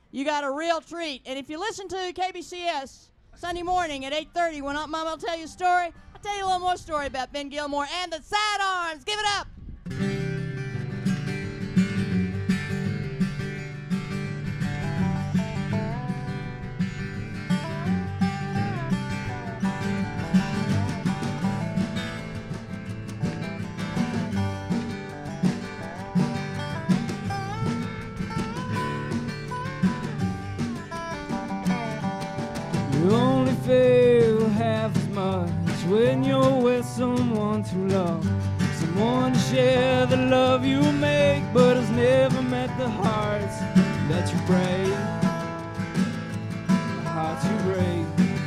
you got a real treat. And if you listen to KBCS Sunday morning at 8:30 when Aunt Mama will tell you a story, I'll tell you a little more story about Ben Gilmore and the Sidearms. Give it up. You only feel half as much when you're with someone to love, someone to share the love you make, but has never met the hearts that you break, the hearts you break,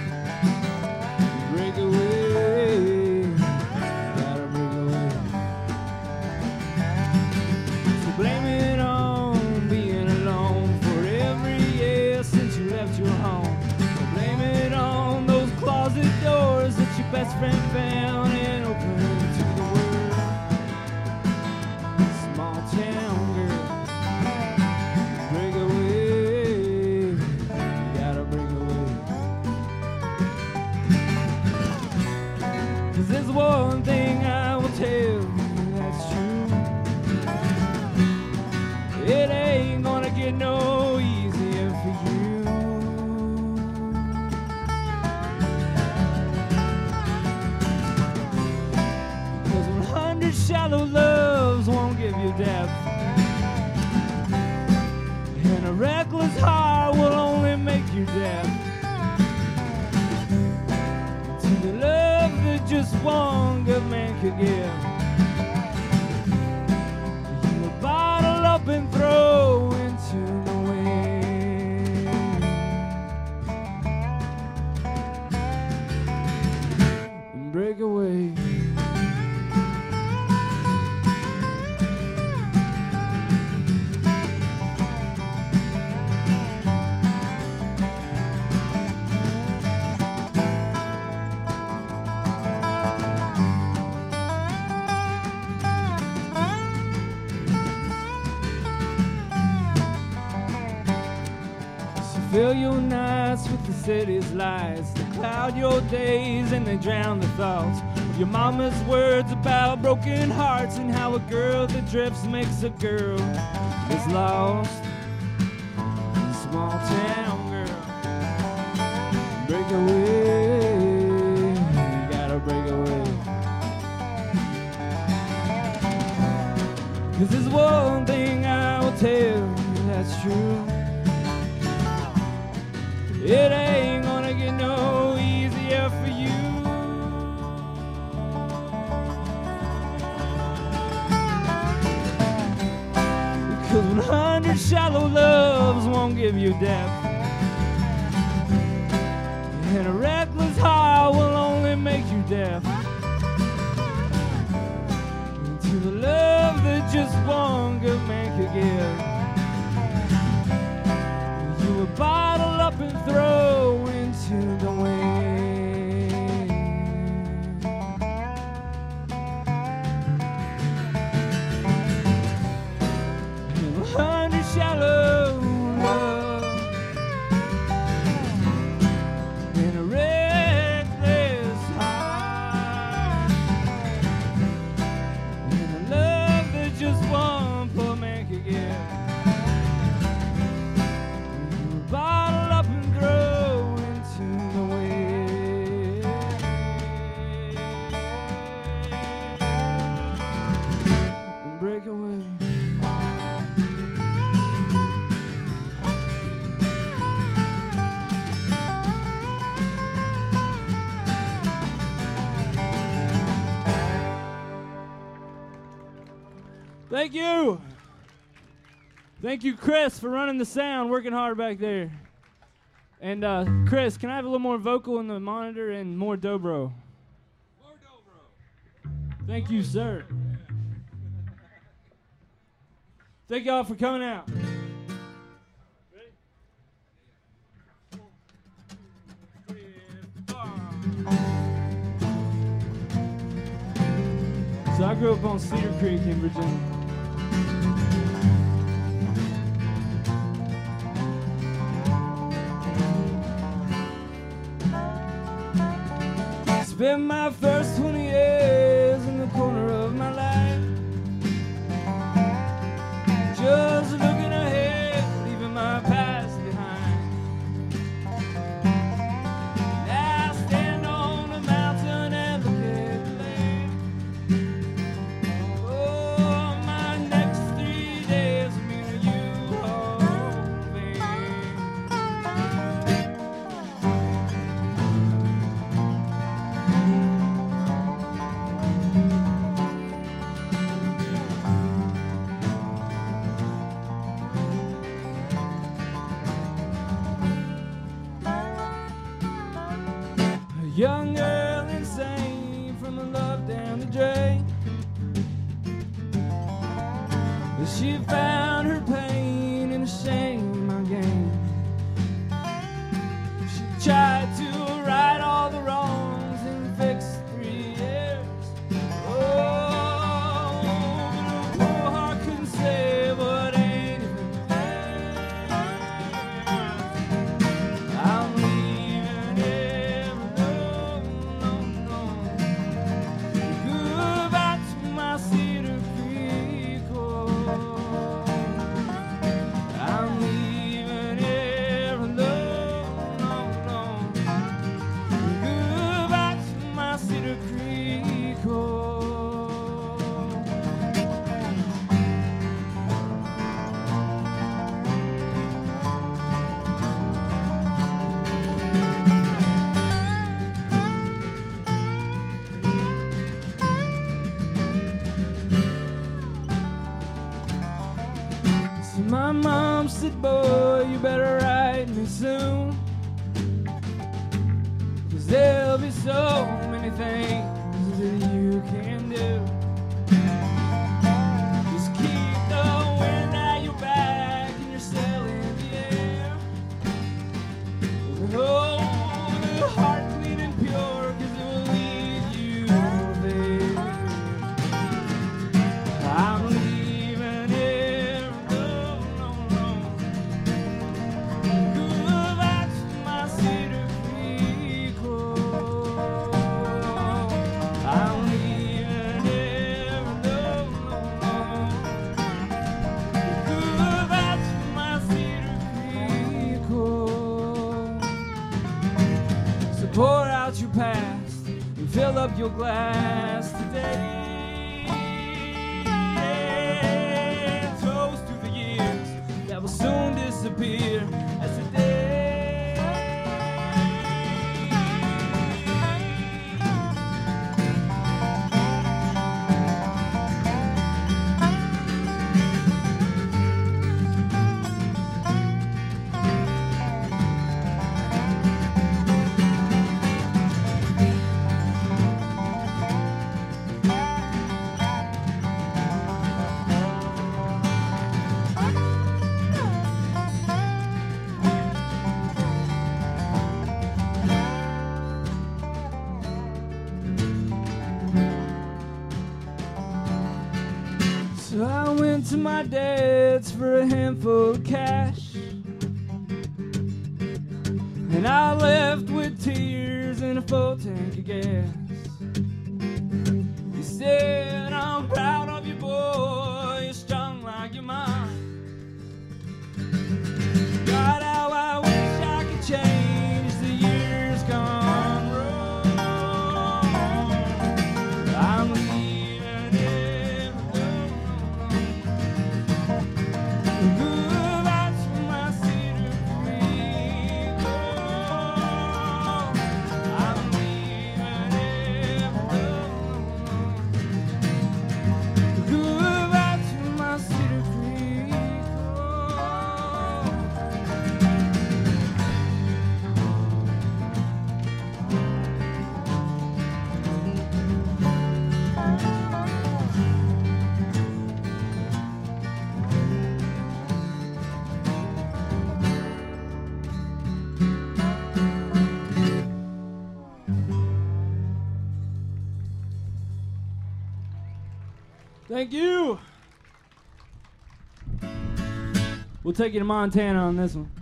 break away, gotta break away. So blame it on being alone for every year since you left your home. On those closet doors that your best friend found and opened to the world. Small town girl, break away, you gotta break away. 'Cause there's one thing I will tell you that's true. It ain't gonna get no easier for you. 'Cause shallow loves won't give you depth, and a reckless heart will only make you deaf to the love that just one good man could give. You will bottle up and throw into the wind and break away. Fill your nights with the city's lights, they cloud your days and they drown the thoughts of your mama's words about broken hearts and how a girl that drifts makes a girl is lost. Small town girl, break away, you gotta break away. 'Cause there's one thing I will tell you that's true. It ain't gonna get no easier for you. 'Cause 100 shallow loves won't give you depth, and a reckless heart will only make you deaf to the love that just one good man could give. You will bottle up and throw into the wind and 100 shallow love in a reckless heart and a love that just one poor man could give. Bottle up and throw into the wind and break away. Thank you. Thank you, Chris, for running the sound, working hard back there. And Chris, can I have a little more vocal in the monitor and more dobro? More dobro. Thank you, sir. Thank y'all for coming out. Ready? So I grew up on Cedar Creek in Virginia. Spent my first 20 years in the corner of my life, just looking ahead, leaving my past behind. Now I stand on the mountain and look at the lake. Oh, my next 3 days will mean you home, babe. A young girl insane from a love down the drain. But she found her pain in the shame I gained. She tried to right all the wrongs and fix 3 years. Oh, but her poor heart couldn't say what ain't even there. I'm leaving here alone, goodbye to my Cedar Creek home. I'm leaving here alone, goodbye to my Cedar Creek home. So my mom said, boy, you better write me soon, 'cause there'll be so many things that you can do. Just keep the wind at your back and your sail in the air. Hold the heart clean and pure, 'cause it will lead you there. I'm leaving here alone, goodbye to my Cedar Creek home. I'm leaving here alone, goodbye to my Cedar Creek home. So pour out your past and fill up your glass today. Toast to the years that will soon disappear as the day. So I went to my dad's for a handful of cash, and I left with tears and a full tank of gas. He said, I'm proud of you, boy, you're strong like your mom. God, how I wish I could change the years gone wrong. I'm leaving here alone, goodbye to my Cedar Creek home. I'm leaving here alone, goodbye to my Cedar Creek home. Thank you. We'll take you to Montana on this one.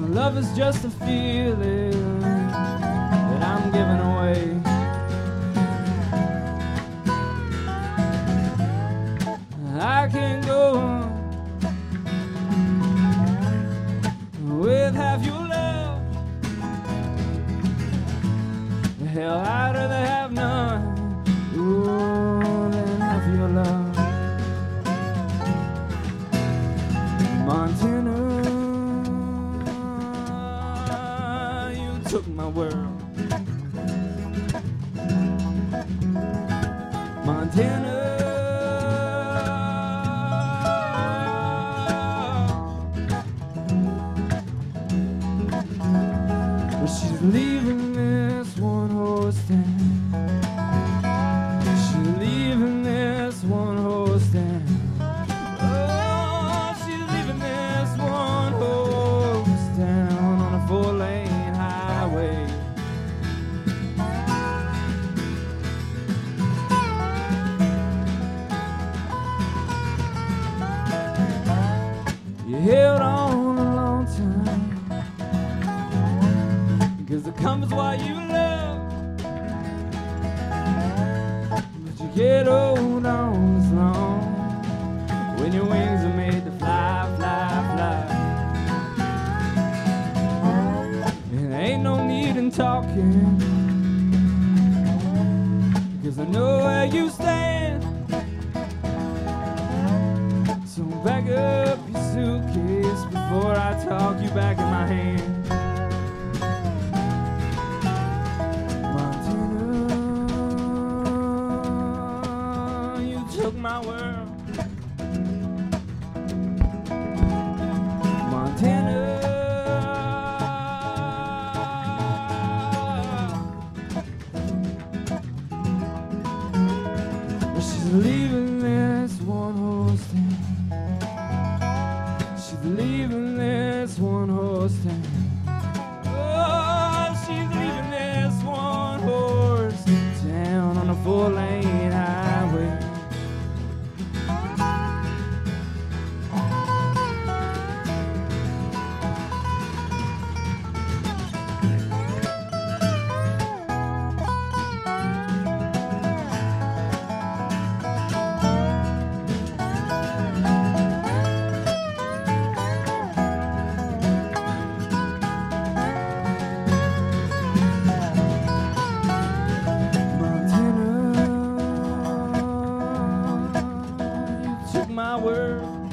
Love is just a feeling that I'm giving away. I can't go on with half your love. Hell, I'd rather have none than half your love. Montana, you took my world. Montana, she's leaving this one horse town. She's leaving this one horse town. Oh, she's leaving this one horse town on a 4-lane highway. You held on a long time, 'cause the comfort's what you love. But you get old on this long, when your wings are made to fly, fly, fly. And there ain't no need in talking, 'cause I know where you stand. So back up your suitcase before I talk you back in my hand. My world, Montana. She's leaving this one horse town. She's leaving this one horse town. Oh, she's leaving this one horse town on a 4-lane highway. My world,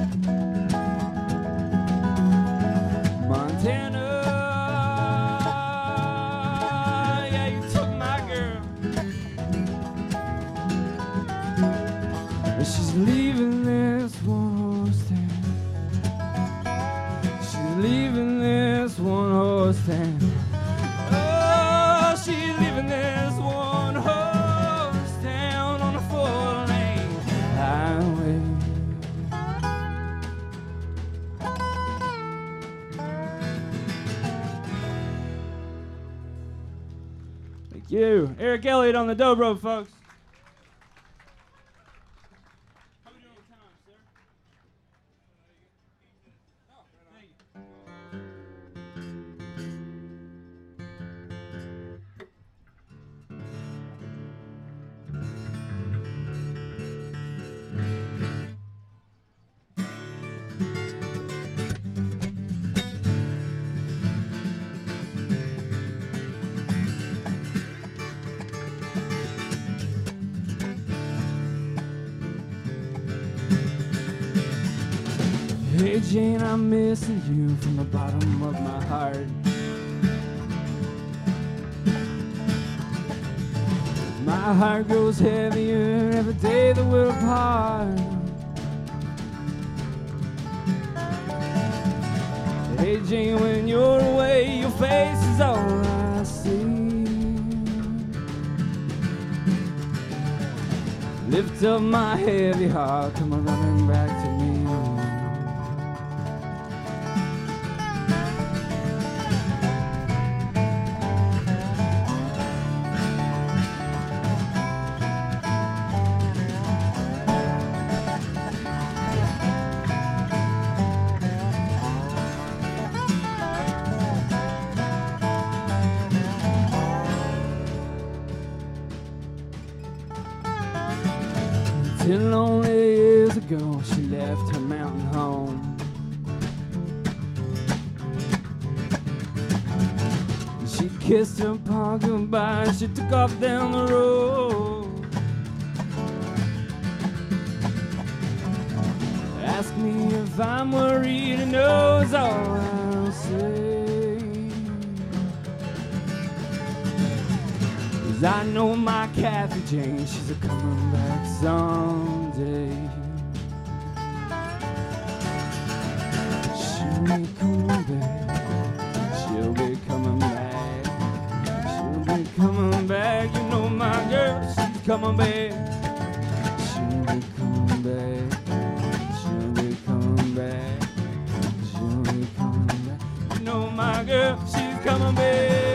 Montana, yeah, you took my girl. She's leaving this one horse town. She's leaving this one horse town. Oh, she's leaving this one horse town on a 4-lane highway. Thank you. Eric Elliott on the dobro, folks. How we doing with time, sir? Oh, thank Hey Jane, I'm missing you from the bottom of my heart. My heart grows heavier every day that we're apart. Hey Jane, when you're away, your face is all I see. Lift up my heavy heart, come on running back to me. 10 lonely years ago, she left her mountain home. She kissed her pa goodbye, she took off down the road. Ask me if I'm worried, and knows all I'll say. 'Cause I know my Kathy Jane, she's a coming back someday. She'll be coming back, she'll be coming back, she'll be coming back. You know my girl, she's coming back. She'll be coming back, she'll be coming back, she'll be coming back. You know my girl, she's coming back.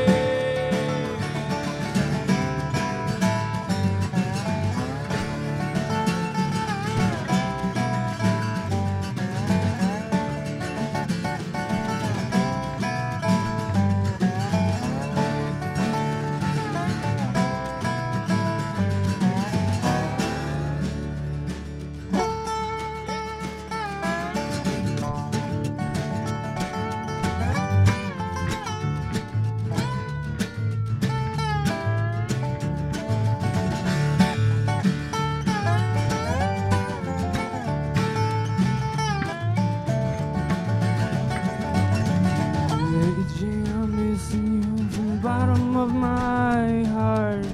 Bottom of my heart,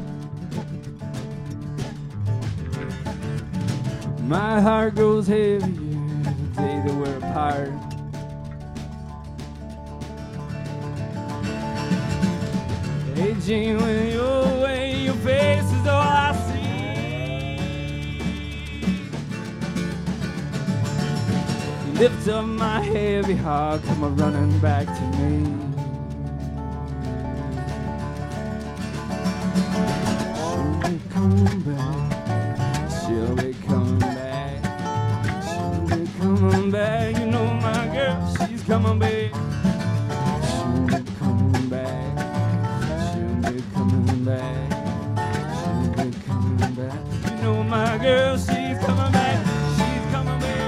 my heart grows heavier the day that we're apart. Hey Jean, when you're away, your face is all I see. You lift up my heavy heart, come a running back to me. Coming back, she'll be coming back, she'll be coming back. You know my girl, she's coming back. She'll be coming back, she'll be coming back, she'll be coming back. You know my girl, she's coming back, she's coming back.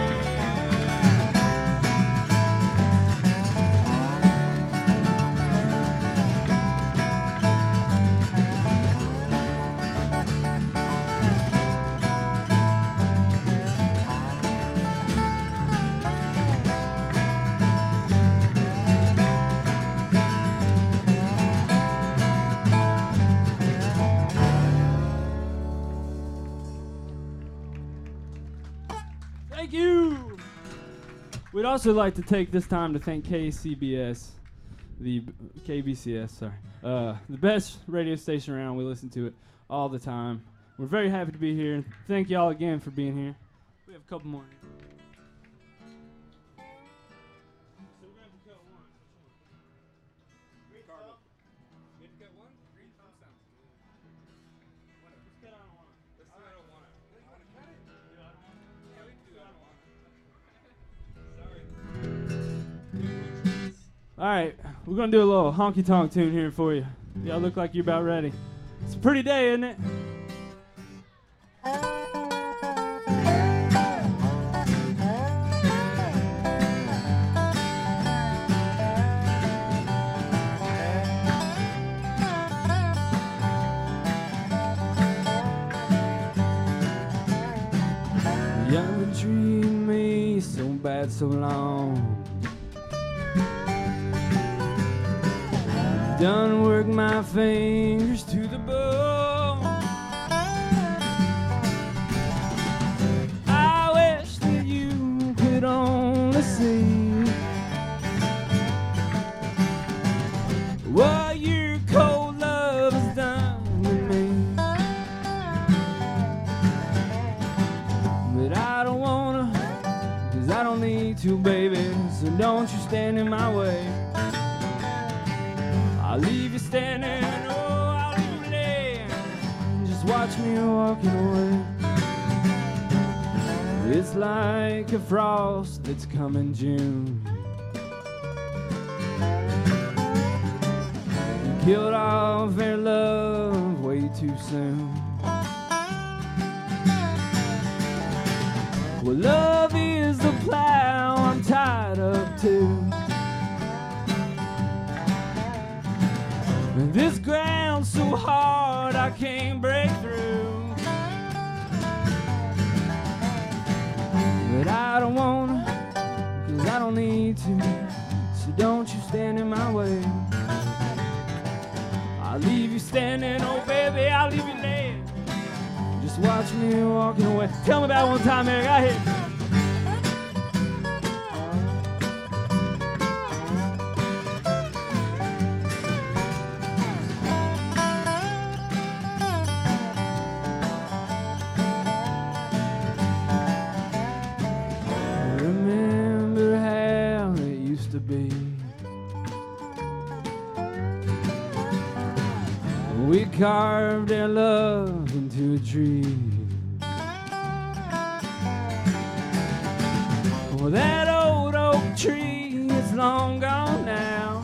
Thank you. We'd also like to take this time to thank KCBS, the best radio station around. We listen to it all the time. We're very happy to be here. Thank y'all again for being here. We have a couple more. So we're going to cut one. We have to cut one? Green thumb sounds good. Whatever. Let's cut on one. Let's do it on one. You want to cut it? Yeah, I don't want to. Yeah, we can do it on one. Sorry. All right, we're going to do a little honky-tonk tune here for you. Y'all look like you're about ready. It's a pretty day, isn't it? You've been treating me so bad so long. Done work my fingers to the bone. I wish that you could only see what your cold love has done to me. But I don't wanna, 'cause I don't need to, baby. So don't you stand in my way. I'll leave you standing, oh, I'll leave you laying. Just watch me walking away. It's like a frost that's coming June. You killed off their love way too soon. Well, love is the plow I'm tied up to. And this ground's so hard I can't break through. But I don't wanna, 'cause I don't need to. So don't you stand in my way. I'll leave you standing, oh baby, I'll leave you laying. Just watch me walking away. Tell me about it one time, Eric. I hit. Remember how it used to be. We carved our love into a tree. Well, that old oak tree is long gone now.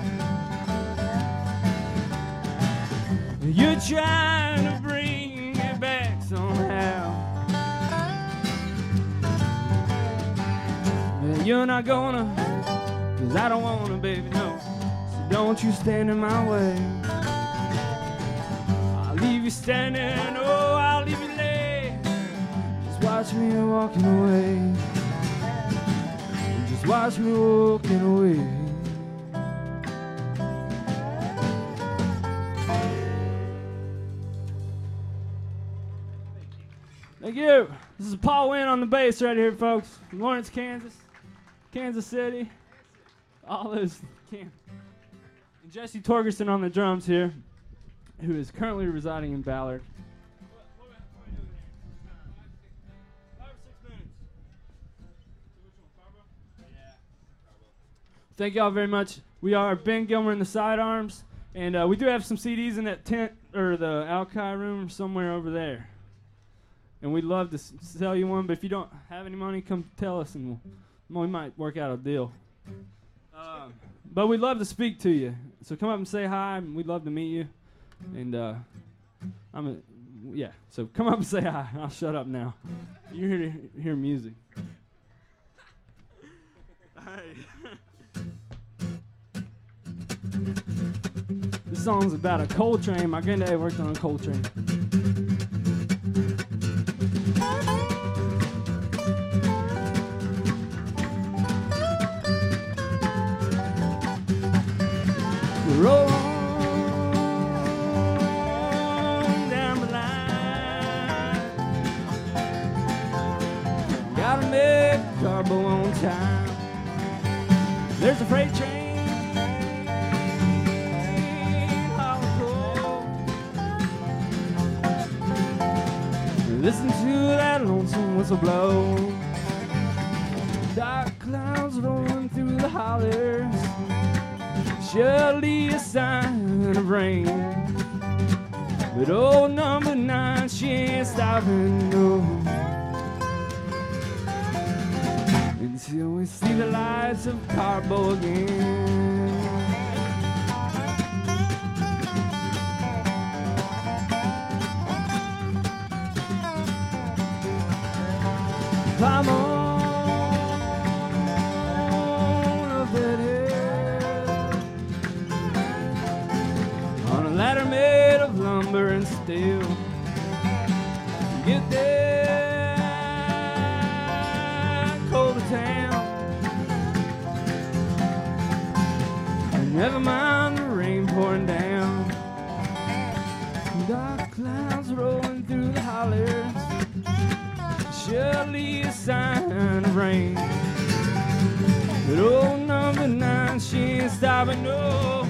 You're trying to bring it back somehow. But you're not gonna, 'cause I don't wanna, baby, no. So don't you stand in my way. Leave you standing, oh, I'll leave you lay. Just watch me walking away. Just watch me walking away. Thank you. This is Paul Wynn on the bass right here, folks. From Lawrence, Kansas, Kansas City. All those And Jesse Torgerson on the drums here, who is currently residing in Ballard. What are we doing here? 5 or 6 minutes. So which one, Carbo? Yeah, Carbo. Thank y'all very much. We are Ben Gilmer and the Sidearms, and we do have some CDs in that tent, or the Alki room somewhere over there. And we'd love to sell you one, but if you don't have any money, come tell us, and we might work out a deal. But we'd love to speak to you. So come up and say hi, and we'd love to meet you. And so come up and say hi. I'll shut up now. You're here to hear music. This song's about a coal train. My granddad worked on a coal train. Roll down the line. Gotta make Carbo on time. There's a freight train hauling coal. Listen to that lonesome whistle blow. Dark clouds rolling through the hollers. Surely a sign of rain. But old number 9, she ain't stopping, no. Until we see the lights of Carbo again. Climb on up that hill, on a ladder made of lumber and steel. Get there, cold to town, and never mind the rain pouring down. Dark clouds rolling through the hollers. Surely a sign of rain. But old number 9, she ain't stopping, no.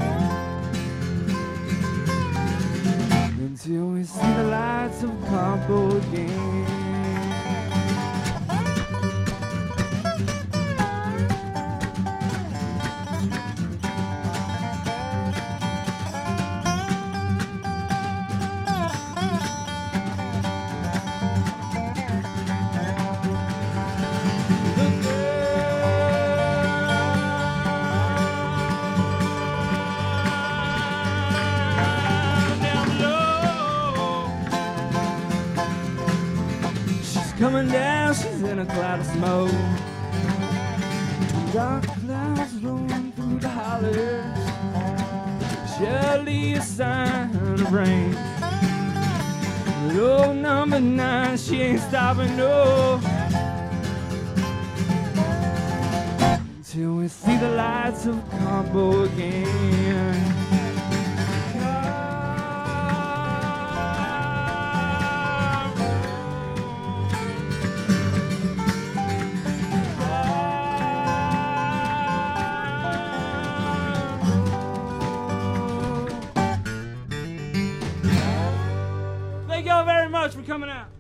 Until we see the lights of Carbo again. a cloud of smoke. Dark clouds rolling through the hollers, surely a sign of rain. Oh, number 9, she ain't stopping, no, till we see the lights of Combo again. Thank y'all very much for coming out.